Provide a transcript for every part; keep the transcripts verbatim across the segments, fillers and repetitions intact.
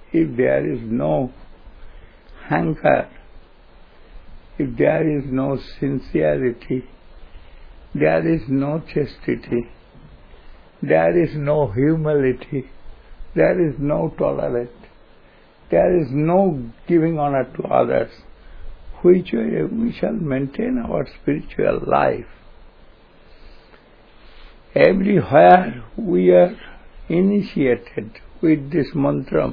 if there is no hanker, if there is no sincerity, there is no chastity, there is no humility, there is no tolerance, there is no giving honor to others, which way we shall maintain our spiritual life. Everywhere we are initiated with this mantra.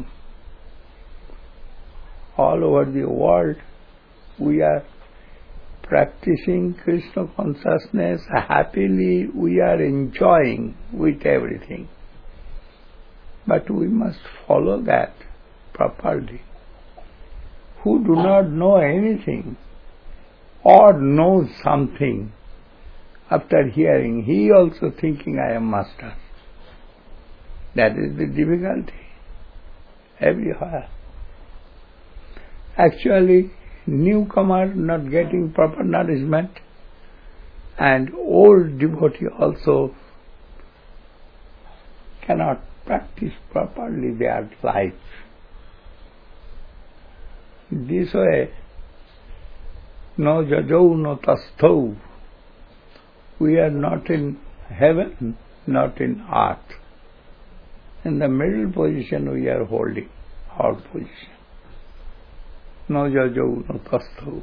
All over the world we are practicing Krishna consciousness. Happily we are enjoying with everything. But we must follow that properly. Who do not know anything or knows something, after hearing, he also thinking, I am master. That is the difficulty everywhere. Actually, newcomer not getting proper nourishment, and old devotee also cannot practice properly their life. This way, no jajau, no tasthau. We are not in heaven, not in earth. In the middle position we are holding our position. No jajau, no tasthau.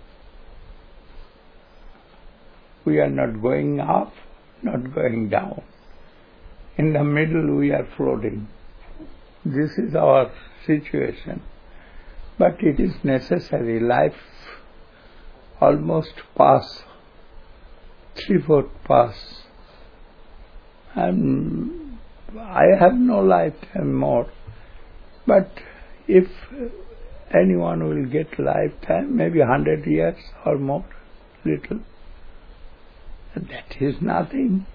We are not going up, not going down. In the middle we are floating. This is our situation. But it is necessary. Life almost pass, three-fourth pass. And I have no lifetime more. But if anyone will get lifetime, maybe hundred years or more, little, that is nothing.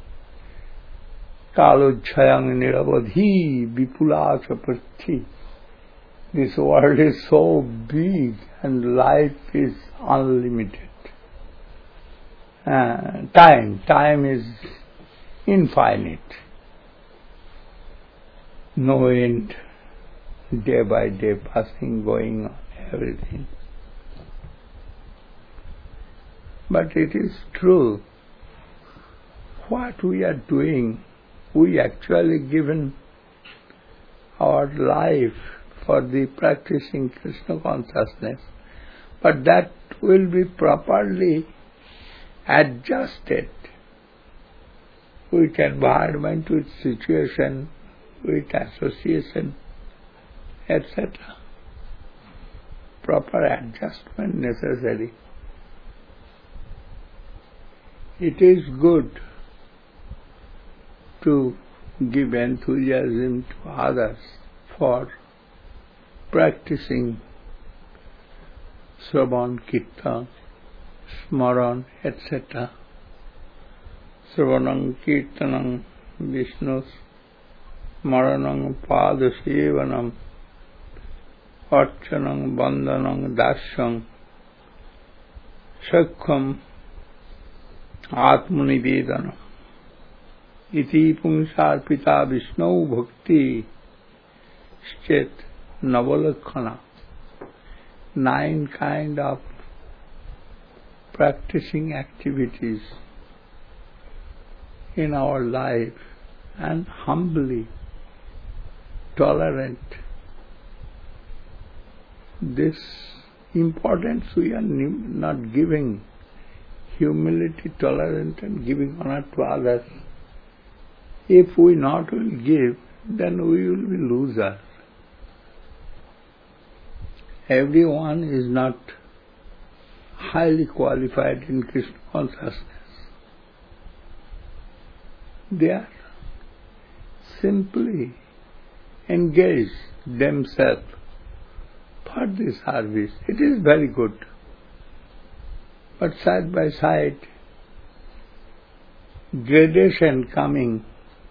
Kalojjhayang niravadhi vipula chaparthi. This world is so big and life is unlimited. Uh, time, time is infinite. No end, day by day passing, going on, everything. But it is true, what we are doing, we actually given our life for the practicing Krishna consciousness, but that will be properly adjusted with environment, with situation, with association, et cetera. Proper adjustment necessary. It is good to give enthusiasm to others for practicing Sravan, Kirtan, Smaran, et cetera. Sravanam, Kirtanam, Vishnu, Smaranam, Padasevanam, Archanam, Bandhanam, Dasyam, Shakham, Atmanivedanam. Iti Pungsarpita Vishnu Bhakti Schet Navalakkhana. Nine kind of practicing activities in our life, and humbly, tolerant. This importance we are not giving. Humility, tolerance, and giving honor to others. If we not will give, then we will be losers. Everyone is not highly qualified in Krishna consciousness. They are simply engaged themselves for the service. It is very good. But side by side, gradation coming,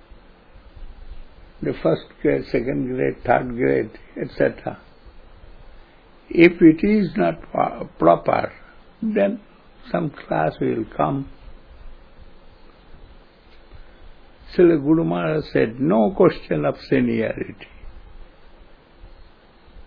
the first grade, second grade, third grade, et cetera. If it is not proper, then some class will come. Srila Guru Maharaj said, no question of seniority.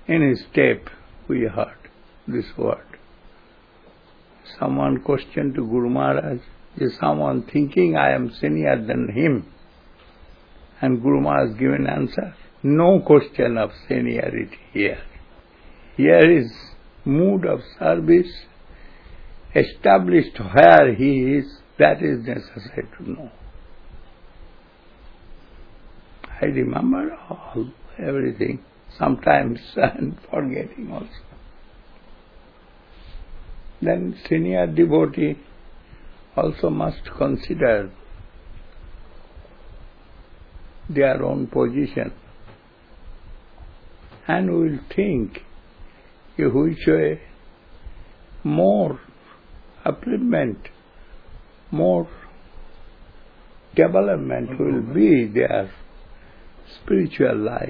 In his tape we heard this word. Someone questioned to Guru Maharaj, is someone thinking I am senior than him? And Guru Maharaj given answer, no question of seniority here. Here is mood of service established where he is, that is necessary to know. I remember all, everything, sometimes and forgetting also. Then senior devotee also must consider their own position and will think which way more upliftment, more development will be their spiritual life.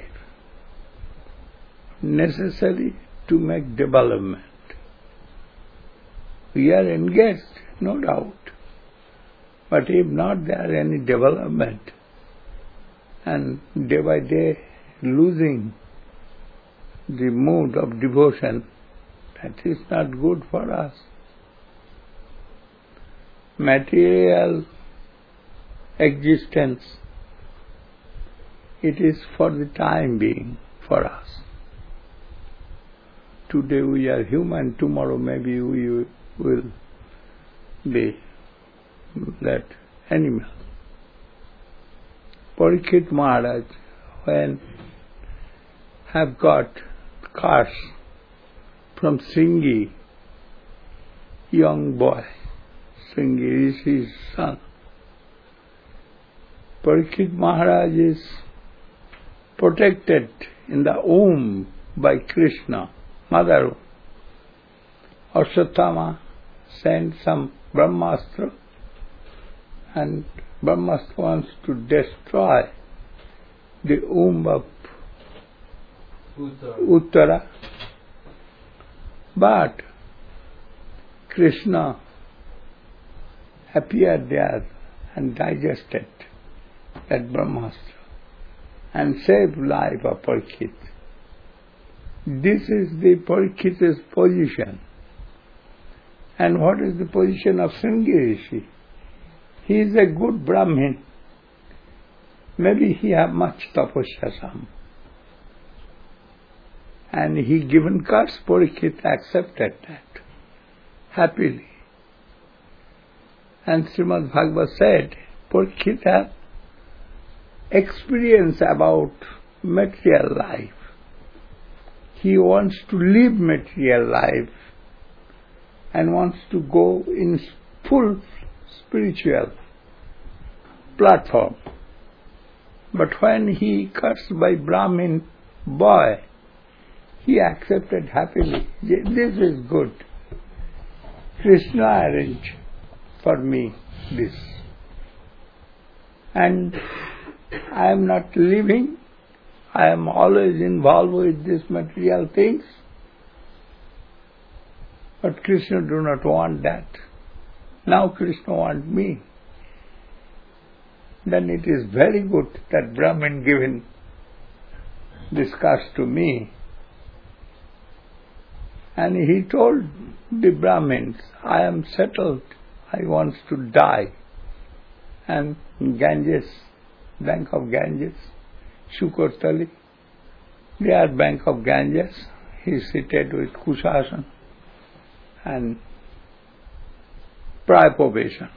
Necessary to make development. We are engaged, no doubt. But if not there any development, and day by day losing the mood of devotion, that is not good for us. Material existence, it is for the time being for us. Today we are human, tomorrow maybe we will be that animal. Parikshit Maharaj, when have got curse from Sringi, young boy, Sringi is his son. Parikshit Maharaj is protected in the womb by Krishna, mother. Ashwatthama sent some Brahmastra, and Brahmastra wants to destroy the womb of Uttara. Uttara. But Krishna appeared there and digested that Brahmastra and saved life of Parikshit. This is the Parikshit's position. And what is the position of Sringi Rishi? He is a good Brahmin. Maybe he have much tapasya some. And he given curse, Parikshit accepted that happily. And Srimad Bhagavad said, Parikshit had experience about material life. He wants to live material life and wants to go in full spiritual platform. But when he cursed by Brahmin boy, he accepted happily. This is good. Krishna arranged for me this. And I am not living. I am always involved with these material things. But Krishna do not want that. Now Krishna wants me. Then it is very good that Brahmin given this curse to me. And he told the Brahmins, I am settled, I want to die. And Ganges, bank of Ganges, Shukartali, their bank of Ganges, he seated with Kushasana and Prayapobation,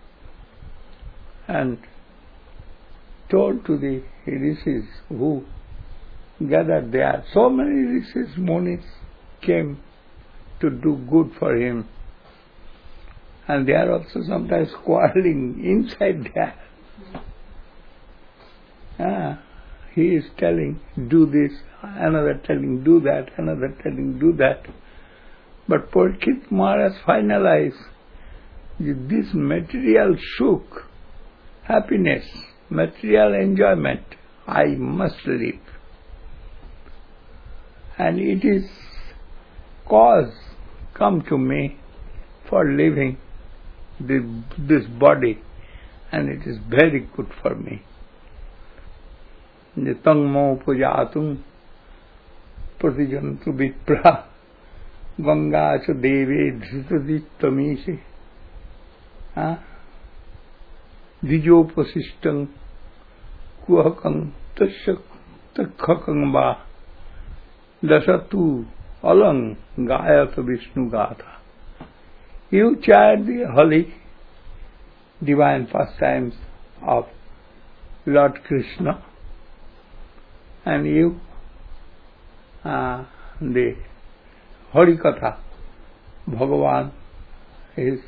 and told to the rishis who gathered there. So many rishis, munis came to do good for him, and they are also sometimes quarreling inside there. Ah, he is telling, do this, another telling, do that, another telling, do that. But Parikshit Maharaj finalized this material sukh, happiness, material enjoyment, I must live. And it is cause come to me for living the, this body, and it is very good for me. Nitangmo pujatum Pratijantu Vipra Ganga cha Deve Dhritadittamisi Dijopasishtang Kuhakang Tasyak Takhakang Va Dasatu Alang Gayata Vishnu Gatha. You chant the holy divine pastimes of Lord Krishna, and you uh, the Harikatha, Bhagavan is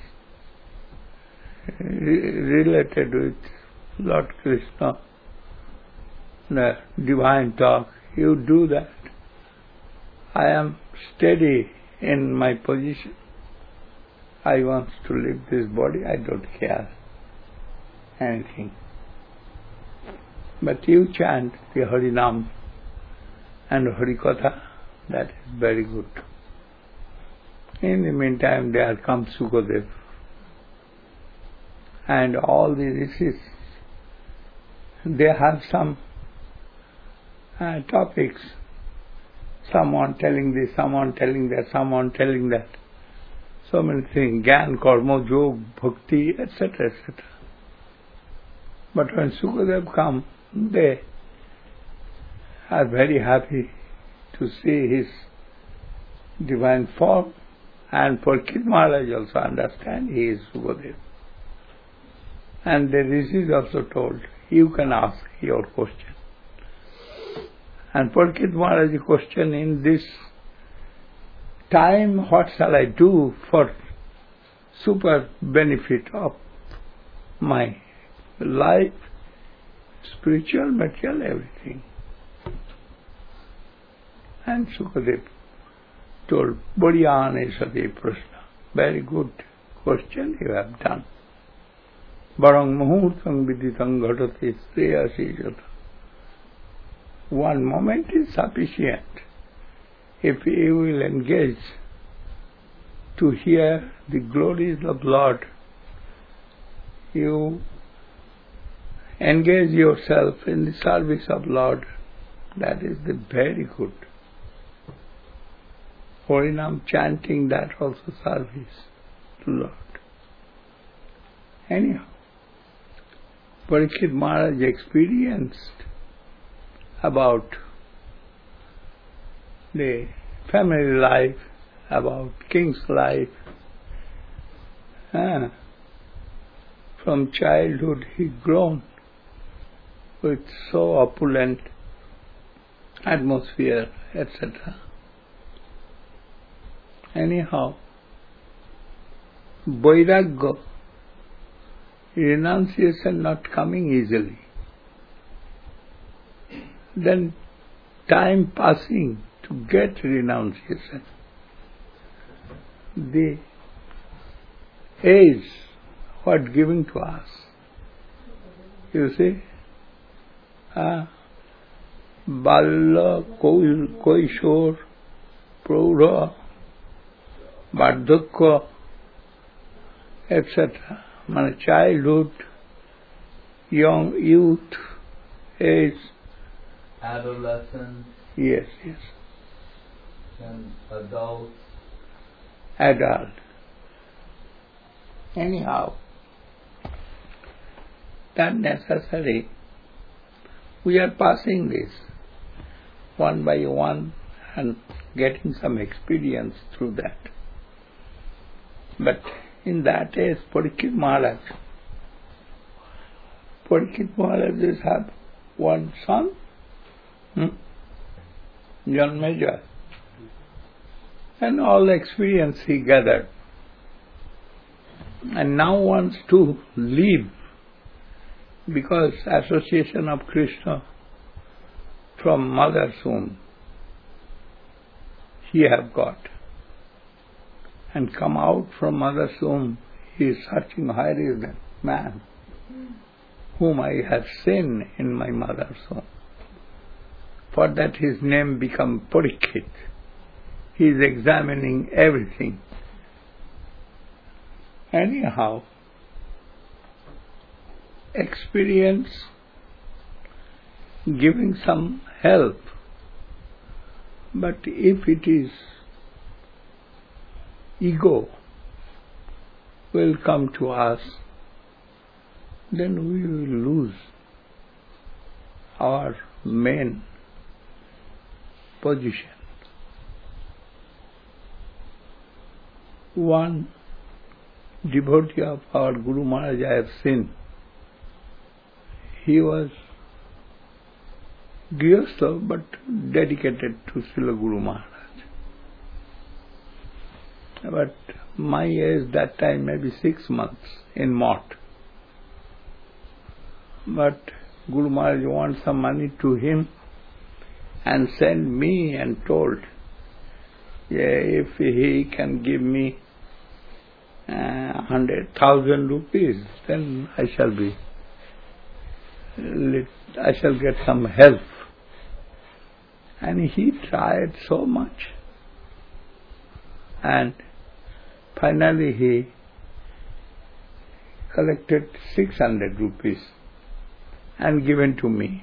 re related with Lord Krishna, the divine talk. You do that. I am steady in my position. I want to leave this body, I don't care anything. But you chant the Harinam and Harikatha, that is very good. In the meantime, there comes Sukadev and all the rishis. They have some uh, topics. Someone telling this, someone telling that, someone telling that. So many things, Gyan, Karma, Jog, Bhakti, et cetera, et cetera. But when Sukadev come, they are very happy to see his divine form, and Parikshit Maharaj also understand he is Sukadev. And the rishis also told, you can ask your question. And Parikshit Maharaj question, in this time, what shall I do for super benefit of my life, spiritual, material, everything? And Sukadev told, Badiyane Sade Prashna. Very good question you have done. Barang Muhurtang Viditang Ghatate Streyasi Jata. One moment is sufficient. If you will engage to hear the glories of Lord, you engage yourself in the service of Lord, that is the very good. Harinam chanting, that also service to Lord. Anyhow, Parikshit Maharaj experienced about the family life, about king's life. Ah, from childhood he grown with so opulent atmosphere, et cetera. Anyhow, Vairagya, renunciation not coming easily. Then time passing to get renunciation. The age, what giving to us? You see, ah, Balla, Koishor, Praudha, Vardhakya, et cetera. My childhood, young youth, age, adolescence. Yes, yes. And adult. Adult. Anyhow, that necessary. We are passing this one by one and getting some experience through that. But in that age, Parikshit Maharaj, Parikshit Maharaj have one son, hmm? Janmeja, and all the experience he gathered. And now wants to leave, because association of Krishna from mother's womb he have got. And come out from mother's womb, he is searching, where is that man whom I have seen in my mother's womb? For that his name become Parikshit. He is examining everything. Anyhow, experience giving some help But if it is ego will come to us, then we will lose our main position. One devotee of our Guru Maharaj I have seen, he was Grihastha but dedicated to Srila Guru Maharaj. But my age that time maybe six months in Mott. But Guru Maharaj wants some money to him and sent me and told, yeah, if he can give me uh, hundred thousand rupees, then I shall be, I shall get some help. And he tried so much, and finally he collected six hundred rupees and given to me,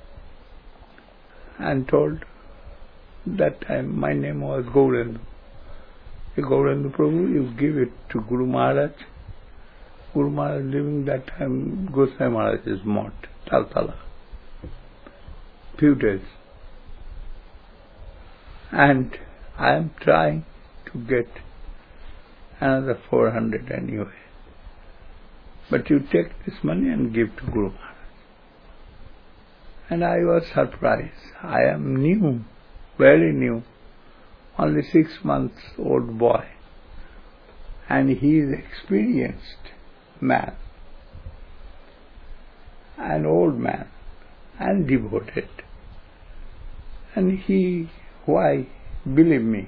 and told, that time my name was Gaurendu. Gaurendu Prabhu, you give it to Guru Maharaj. Guru Maharaj living that time, Goswami Maharaj's Mott, Taltala. Few days. And I am trying to get another four hundred anyway. But you take this money and give to Guru Maharaj. And I was surprised. I am new, very new, only six months old boy. And he is experienced man, an old man, and devoted. And he, why, believe me,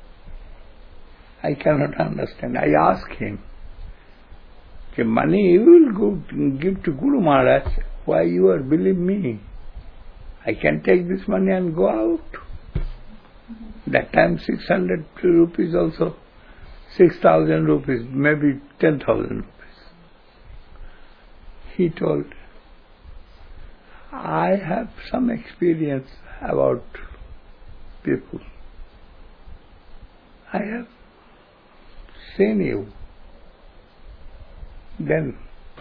I cannot understand. I ask him, the money you will go give to Guru Maharaj, why you are believe me? I can take this money and go out. That time six hundred rupees also, six thousand rupees, maybe ten thousand rupees. He told, I have some experience about people. I have seen you. Then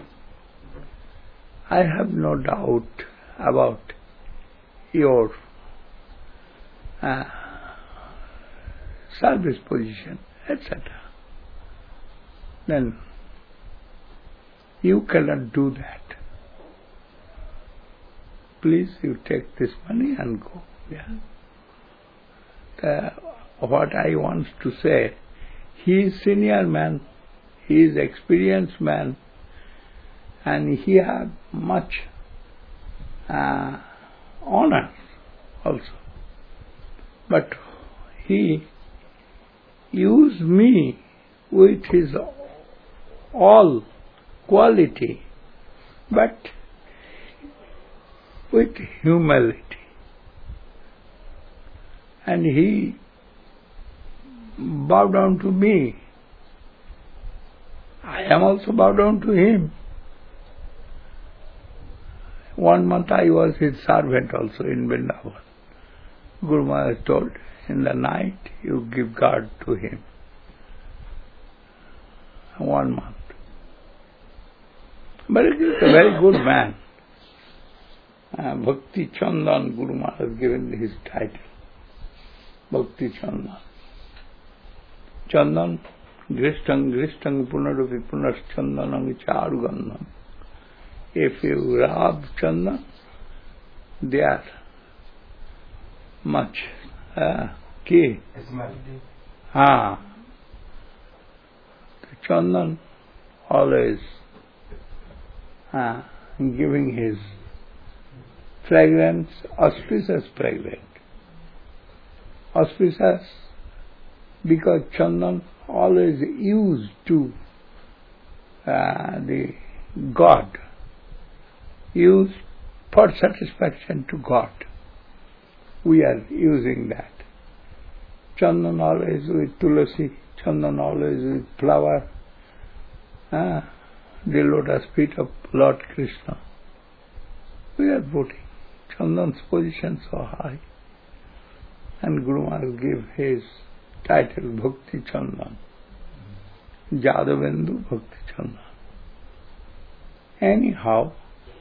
I have no doubt about your uh, service position, et cetera. Then you cannot do that. Please, you take this money and go. Yeah. The, what I want to say, he is senior man, he is experienced man, and he had much uh, honor also. But he used me with his all quality, but with humility. And he bowed down to me. I am also bowed down to him. One month I was his servant also in Vrindavan. Guru Maharaj told, in the night you give guard to him. One month. But he is a very good man. Uh, Bhakti Chandan, Guru Maharaj has given his title. Bhakti Chandan. Chandan, Gristang, Gristang, Punarupi, Punas Chandanam, Charugandham. If you rub Chandan, they are much uh, key. Ah. Chandan always uh, giving his fragrance, auspicious fragrance. Auspicious because Chandan always used to uh, the God, used for satisfaction to God. We are using that. Chandan always with tulasi, Chandan always with flower, uh, the lotus feet of Lord Krishna. We are putting Chandan's position so high. and Guru Maharaj give his title Bhakti Chandan, Jadavendu Bhakti Chandan. Anyhow,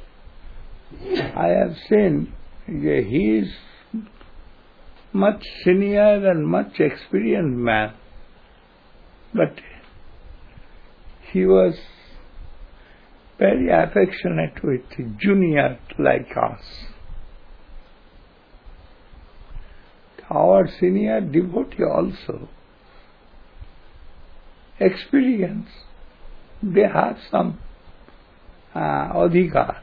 I have seen that he is much senior and much experienced man, but he was very affectionate with junior like us. Our senior devotee also, experience, they have some uh, adhikar,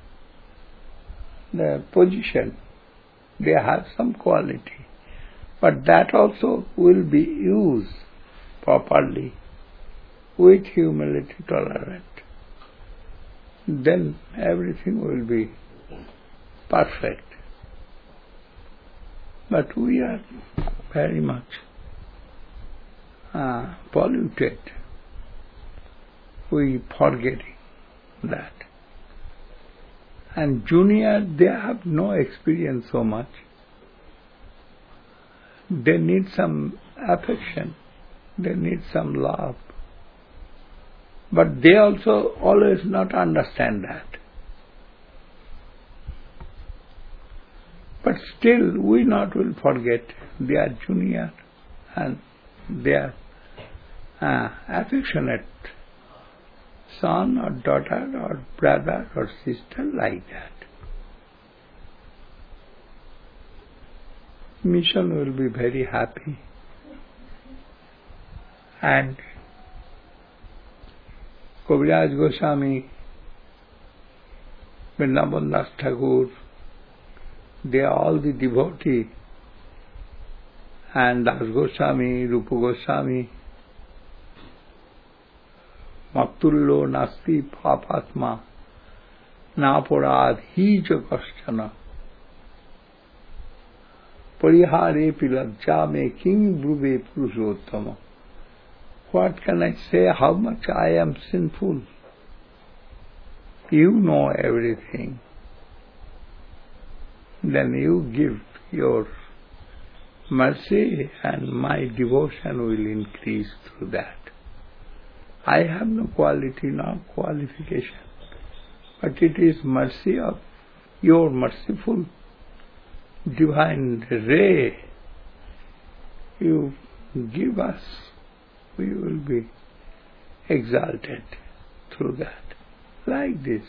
the position, they have some quality, but that also will be used properly with humility, tolerant. Then everything will be perfect. But we are very much uh, polluted. We forgetting that. And junior, they have no experience so much. They need some affection. They need some love. But they also always not understand that. But still, we not will forget they are junior and they are uh, affectionate son or daughter or brother or sister like that. Mission will be very happy. And Kaviraj Goswami, Vrindavan Das Thakur, they are all the devotees, and Das Goswami, Rupa Goswami, Maktullo Nasti Papatma, Naporad Hija Kashchana, Parihare Pilabja Me King Bruve Purushottama. What can I say? How much I am sinful? You know everything. Then you give your mercy and my devotion will increase through that. I have no quality, no qualification, but it is mercy of your merciful divine ray you give us. We will be exalted through that. Like this.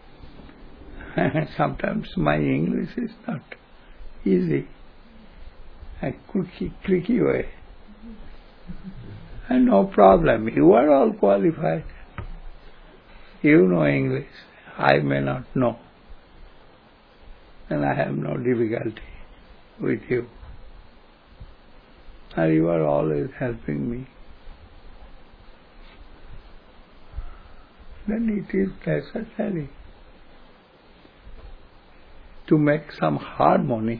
Sometimes my English is not easy, a clicky, clicky way. And no problem, you are all qualified. You know English, I may not know. And I have no difficulty with you. And you are always helping me. Then it is necessary to make some harmony.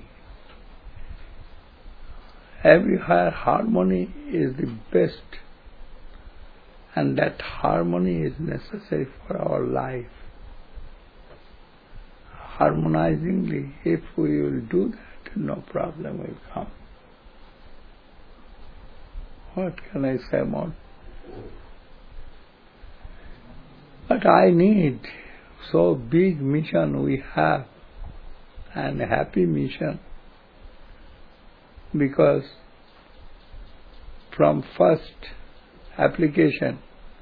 Every harmony is the best, and that harmony is necessary for our life. Harmonizingly, if we will do that, no problem will come. What can I say more? But I need so big mission we have, and happy mission, because from first application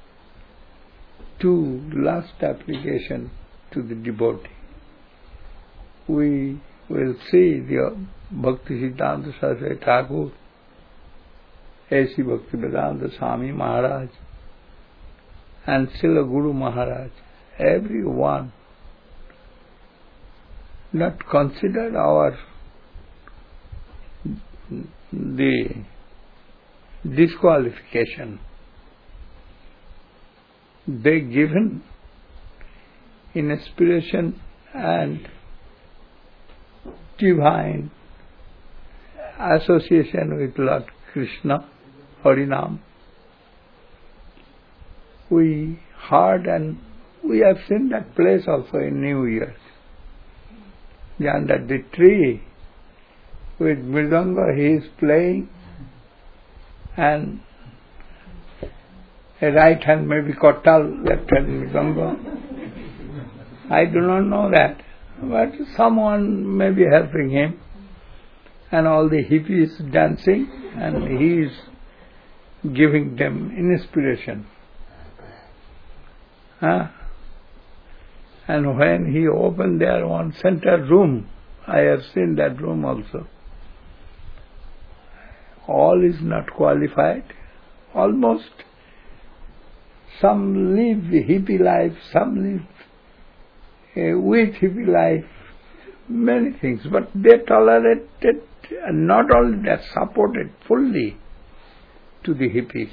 to last application to the devotee, we will see the Bhakti Siddhanta Saraswati Thakur, A C Bhaktivedanta Swami Maharaj, and Srila Guru Maharaj, everyone not consider our the disqualification. They given inspiration and divine association with Lord Krishna, Harinam. We heard and we have seen that place also in New Year. Under the tree, with mridanga he is playing, and a right hand maybe kotal, left hand mridanga. I do not know that, but someone may be helping him, and all the hippies dancing, and he is giving them inspiration. Huh? And when he opened their one center room, I have seen that room also. All is not qualified. Almost some live hippie life, some live uh, with hippie life, many things. But they tolerated, and not only that, supported fully to the hippies.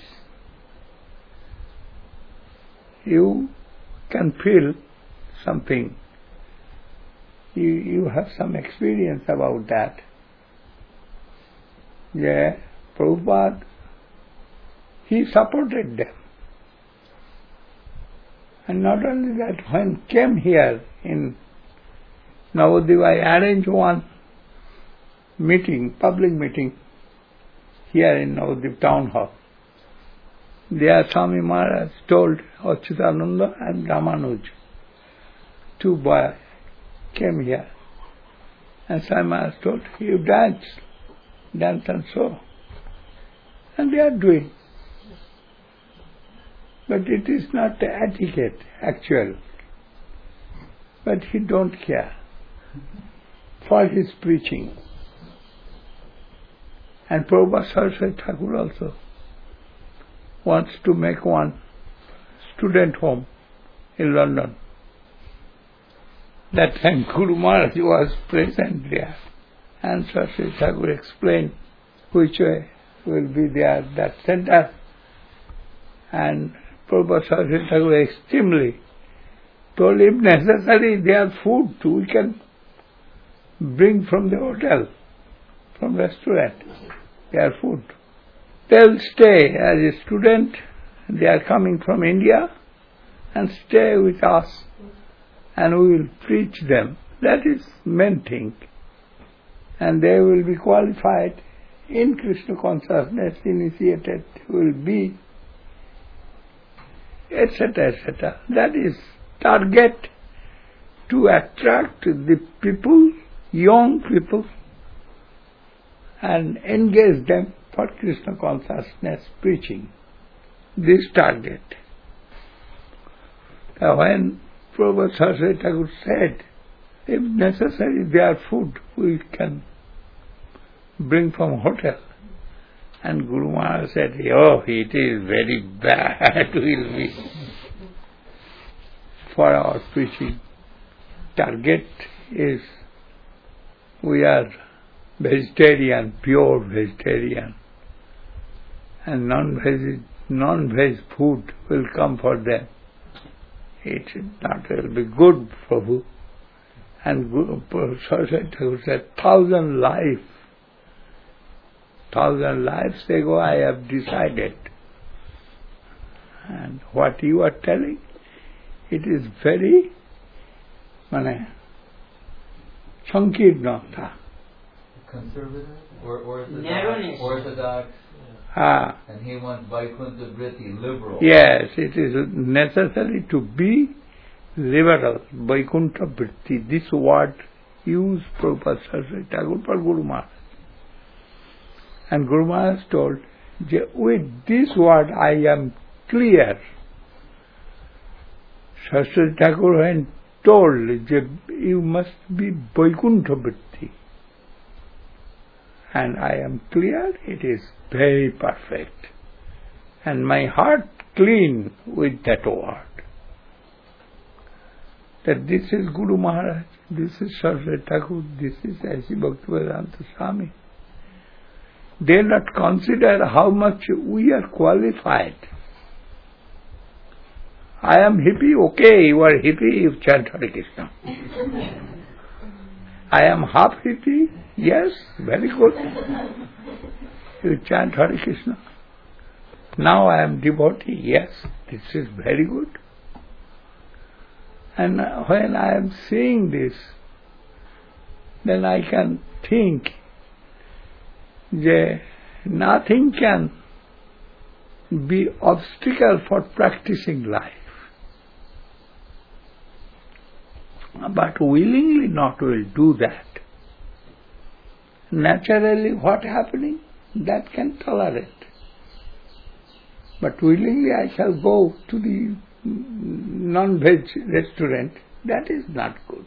You can feel something. You, you have some experience about that. Yeah, Prabhupada, he supported them. And not only that, when came here in Navadvip, I arranged one meeting, public meeting, here in Navadvip town hall. There Swami Maharaj told Achyutananda and Ramanuj, two boys came here. And Swami Maharaj told, you dance, dance and so. And they are doing. But it is not etiquette, actual. But he don't care for his preaching. And Prabhupada Saraswati Thakur also wants to make one student home in London. That time Guru Maharaj was present there, and Saraswati Thakur explained which way will be there, that center. And Prabhupada Saraswati Thakur extremely told, if necessary, their food too, we can bring from the hotel, from restaurant, their food. They'll stay as a student, they are coming from India, and stay with us, and we will preach them. That is main thing. And they will be qualified in Krishna consciousness, initiated will be, et cetera, et cetera. That is target to attract the people, young people, and engage them for Krishna consciousness preaching. This target. Now when Prabhupada Saraswati Thakur said, if necessary their food we can bring from hotel. And Guru Maharaj said, oh, it is very bad, will be for our preaching. Target is, we are vegetarian, pure vegetarian, and non-veg, non-veg food will come for them. It is not will be good, Prabhu. And Guru Saraswati Thakur said, thousand lives, thousand lives ago I have decided. And what you are telling, it is very, mane, sankirna. Conservative or orthodox? Narrowness. Orthodox. Ah. And he wants Vaikuntha Vritti, liberal. Yes, it is necessary to be liberal, Vaikuntha Vritti. This word used Prabhupada Saraswati Thakur for Guru Maharaj. And Guru Maharaj told, with this word I am clear. Saraswati Thakur when told, you must be Vaikuntha Vritti. And I am clear, it is very perfect. And my heart clean with that word. That this is Guru Maharaj, this is Saraswati Thakur, this is A C Bhaktivedanta Swami. They not consider how much we are qualified. I am hippie, okay, you are hippie, you chant Hare Krishna. I am half hippie, yes, very good. You chant Hare Krishna. Now I am devotee, yes, this is very good. And when I am seeing this, then I can think that nothing can be obstacle for practicing life. But willingly not will do that. Naturally what happening? That can tolerate. But willingly I shall go to the non-veg restaurant. That is not good.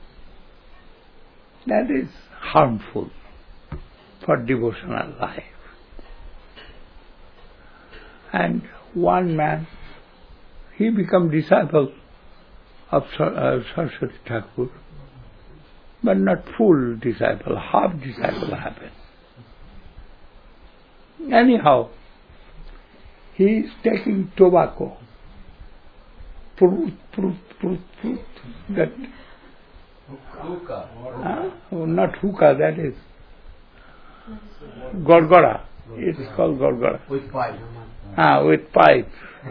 That is harmful for devotional life. And one man, he become disciple of uh, Saraswati Thakur, but not full disciple, half disciple happened. Anyhow, he is taking tobacco, prut, prut, prut, prut, that Hookah. Huh? Oh, not hookah, that is gorgora. It's called gorgora. With pipe. Ah, with pipe.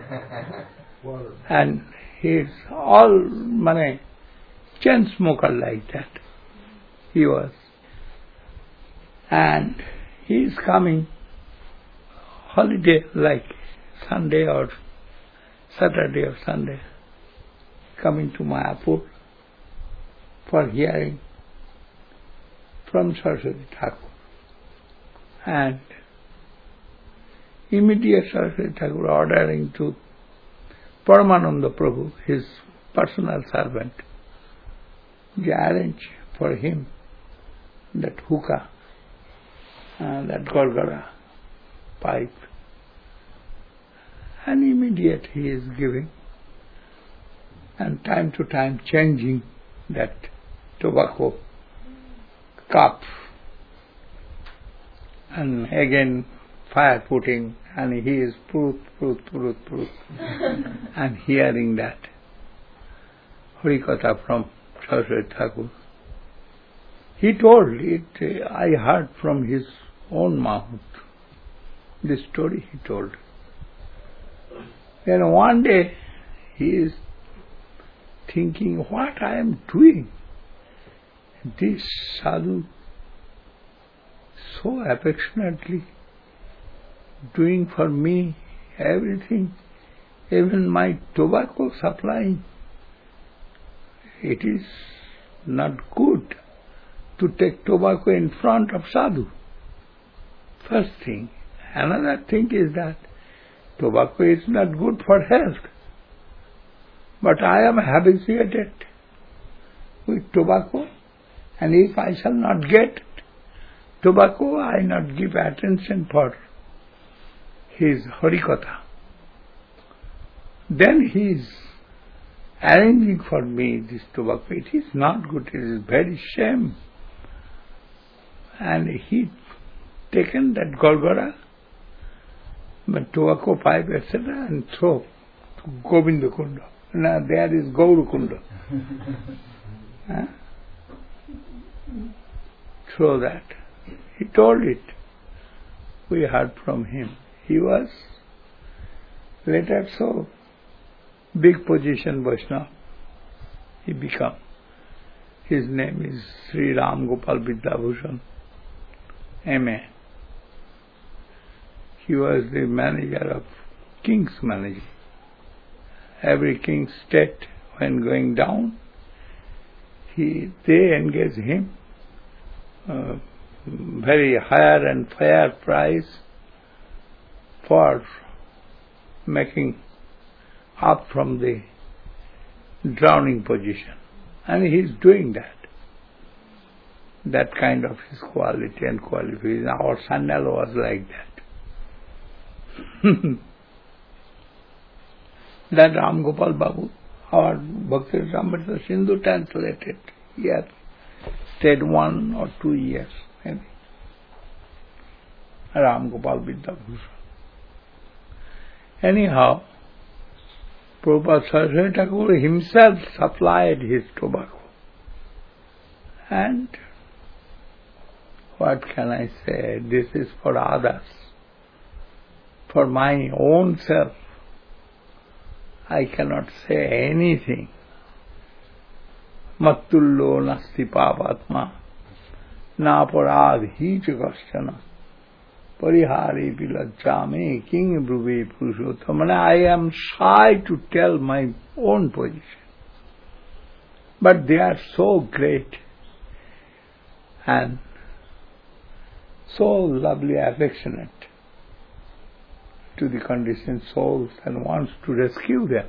And he is all mane, chain smoker like that. He was. And he is coming holiday like Sunday or Saturday or Sunday, coming to Mayapur for hearing from Saraswati Thakur. And immediate Saraswati Thakur ordering to Paramananda Prabhu, his personal servant, to arrange for him that hookah, uh, that gorgora pipe. And immediate he is giving, and time to time changing that tobacco cup, and again fire putting, and he is prut, prut, prut, prut, and hearing that Harikatha from Saraswati Thakur. He told it, I heard from his own mouth, this story he told. Then one day he is thinking, what I am doing? This sadhu so affectionately doing for me everything, even my tobacco supplying. It is not good to take tobacco in front of sadhu. First thing. Another thing is that tobacco is not good for health. But I am habituated with tobacco, and if I shall not get tobacco, I not give attention for his Harikatha. Then he is arranging for me this tobacco. It is not good, it is very shame. And he taken that gorgora, but tobacco pipe, et cetera, and throw to Govinda Kunda. Now there is Gauru Kunda. huh? Throw that. He told it. We heard from him. He was later so big position Vaishnava. He become. His name is Sri Ram Gopal Vidyabhushan, M A. He was the manager of King's manager. Every king's state, when going down, he they engage him uh, very higher and fair price for making up from the drowning position. And he is doing that. That kind of his quality and qualification. Our Sandal was like that. That Ram Gopal Babu, our Bhakti Ramachandra Sindhu translated here, stayed one or two years maybe. Ram Gopal Vidyabhushan. Anyhow, Prabhupada Saraswati Thakur himself supplied his tobacco. And what can I say? This is for others. For my own self, I cannot say anything. Mattullo nasti papatma na aparadhi chakashana Parihari Pilajjame King Bruve Purushottamana. I am shy to tell my own position. But they are so great and so lovely, affectionate to the conditioned souls and wants to rescue them.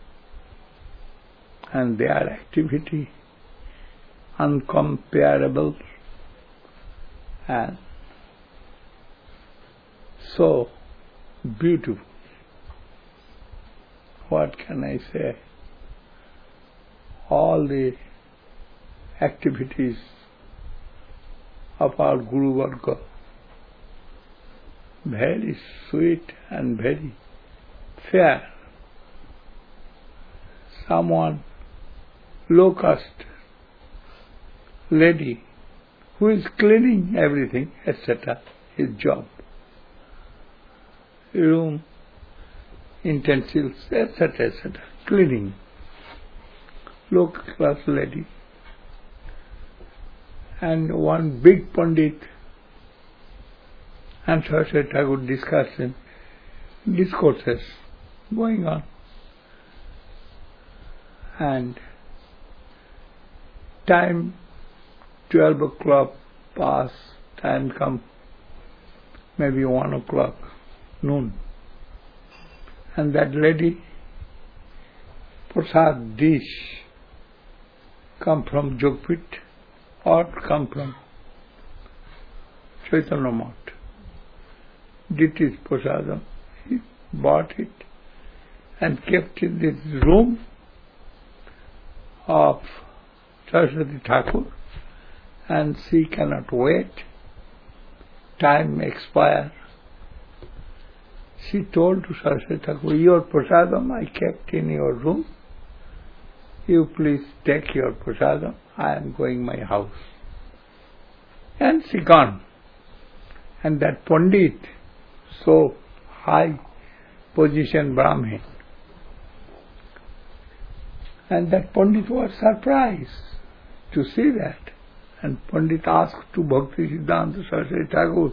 And their activity uncomparable and so beautiful. What can I say? All the activities of our Guru Varga, very sweet and very fair. Someone low caste lady who is cleaning everything, et cetera, his job, room, utensils, et cetera, et cetera, cleaning. Low class lady. And one big Pandit and Saraswati Thakur discussing discourses going on. And time twelve o'clock pass, time come maybe one o'clock, noon. And that lady prasad dish come from Jogpit or come from Chaitanya Math. It is prasadam. He bought it and kept in this room of Saraswati Thakur, and she cannot wait. Time expire. She told to Saraswati Thakur, your prasadam I kept in your room. You please take your prasadam. I am going my house. And she gone. And that Pandit, so high position Brahmin, and that Pandit was surprised to see that. And Pandit asked to Bhakti Siddhanta Saraswati Thakur,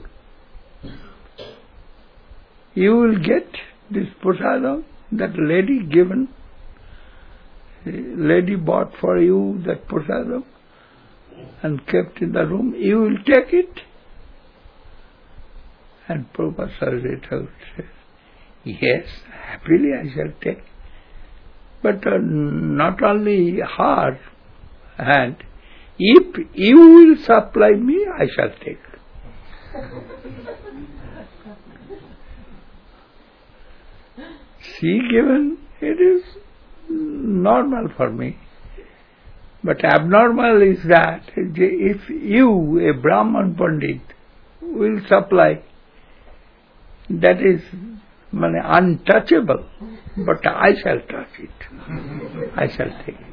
you will get this prasadam that lady given, lady bought for you that prasadam and kept in the room, you will take it? And Prabhupada Saraswati Thakur said, yes, happily I shall take. But uh, not only her hand, if you will supply me, I shall take. She given, it is normal for me. But abnormal is that if you, a Brahman Pandit, will supply, that is mane, untouchable, but I shall touch it. I shall take it.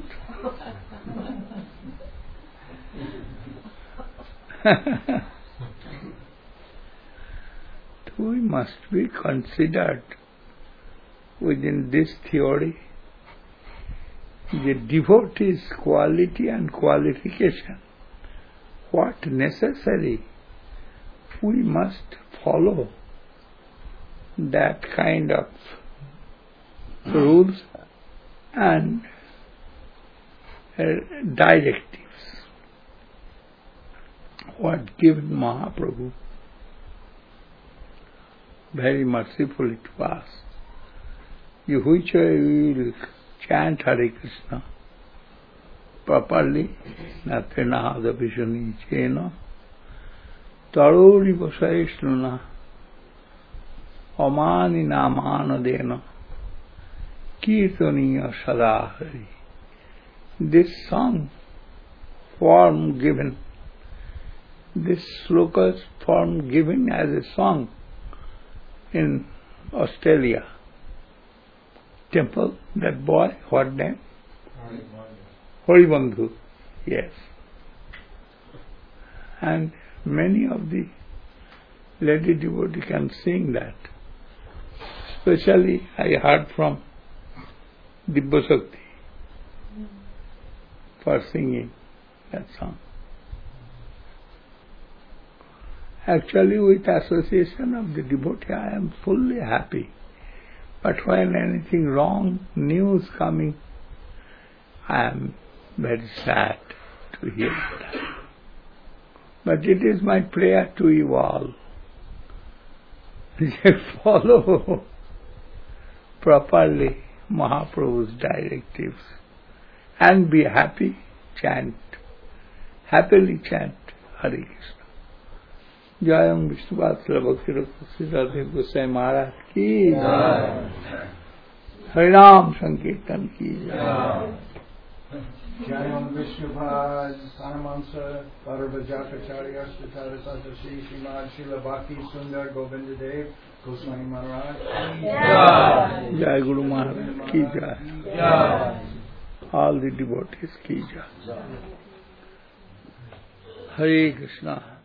We must be considered within this theory the devotee's quality and qualification. What necessary, we must follow that kind of rules and uh, directives. What given Mahaprabhu very mercifully to us. You which we will chant Hare Krishna properly, Natrinahada Vishani Chena, Tarori Vasaishnuna, Amani Namana Dena, Kirtaniya Sadahari. This song form given, this slokas form given as a song in Australia. Temple, that boy, what name? Haribandhu, yes. And many of the lady devotees can sing that. Especially I heard from Dibba Shakti for singing that song. Actually, with association of the devotee, I am fully happy. But when anything wrong news coming, I am very sad to hear that. But it is my prayer to you all. Follow properly Mahaprabhu's directives and be happy, chant, happily chant Hare Krishna. Jayam Vishnuvatala Bhakti Radhadev Goswami Maharaj ki Jai. Harinam Sankirtan ki Jai. Jayam Vishnuvad Sanamansa Parvajatacharya Sutara Satashi Srimad Srila Bhakti Sundar Govinda Dev Goswami Maharaj ki Jai. Jai Guru Maharaj ki Jai. Jai. All the devotees ki Jai. Hare Krishna.